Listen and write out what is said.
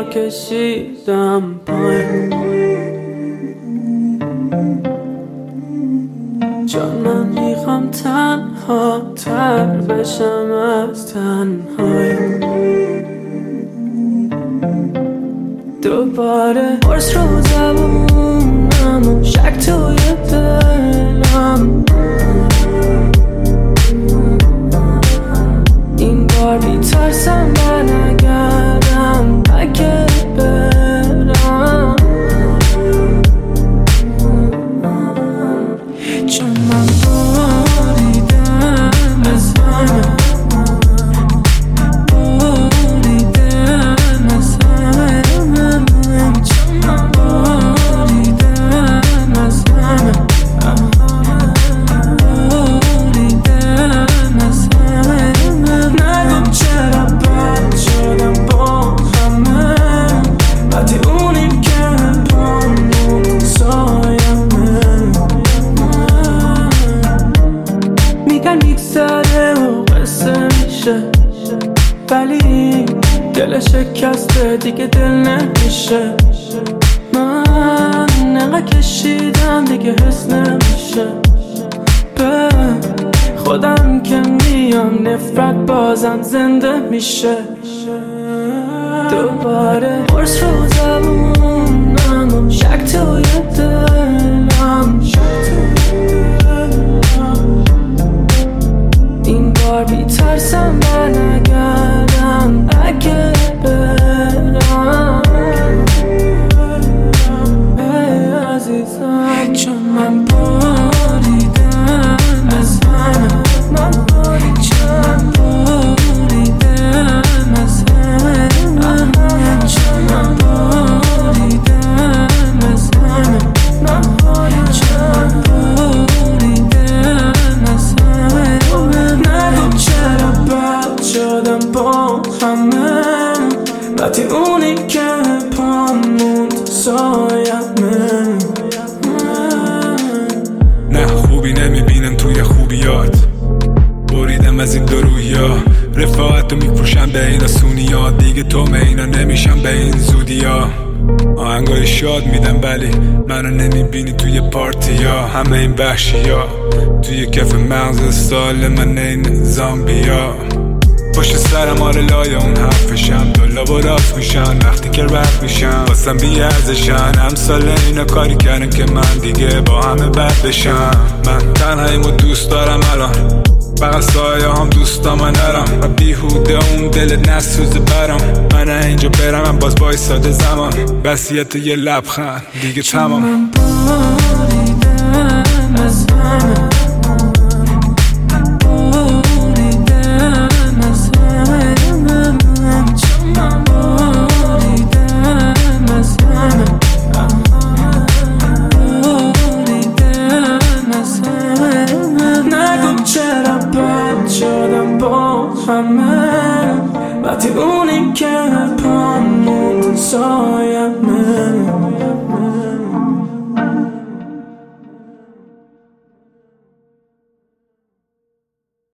کشیدم پایین، چون من میخوام تنها تر بشم از تنهایی. دوباره قرص رو زبونم و شک توی دلم، این بار میترسم برنگردم اگه برم، چون من بریدم از همه، بریدم از همه، چون من بریدم از همه، بریدم از همه. نگم چرا بد شدم با همه، وقتی اونی که پامون سایمه. میگن میگذره و قصه میشه، ولی دل شکسته دیگه دل نمیشه. من نقا کشیدم دیگه حس نمیشه، به خودم که میام نفرت بازم زنده میشه. دوباره قرص رو زبونم و شک توی دلم، این بار بیترسم برنگردم اگه برم، ای عزیزم، چون من بریدم از همه، من بریدم از همه، چون من بریدم از همه، من بریدم از همه. نگم چرا بد شدم با همه، وقتی اونی که پامون سایمه. نه خوبی نمیبینم توی خوبیات، بریدم از این دو رویا، رفاقت رو میفروشم به این آسونیا، دیگه تو اینا نمیشم به این زودیا. آهنگای شاد میدم ولی منو نمیبینی توی پارتیا، همه این وحشیا توی کف مغز سال من این زامبیا. پشت سرم آره لای اون حرفشم، دلا و راست میشن وقتی که رد میشم، واسم بی ارزشن. امثال اینا کاری کردن که من دیگه با همه بد بشم. من تنهاییمو دوست دارم الان، فقط سایه هم دوستا من نرم، و بیهوده اون دلت نسوزه برام. من اینجا برم من باز بایستاده زمان، وصیت یه لبخند دیگه تمام. من بریدم از همه، بریدم از همه، چون من بریدم از همه، بریدم از همه. نگم چرا بد شدم با همه، وقتی اونی که پامون سایمه.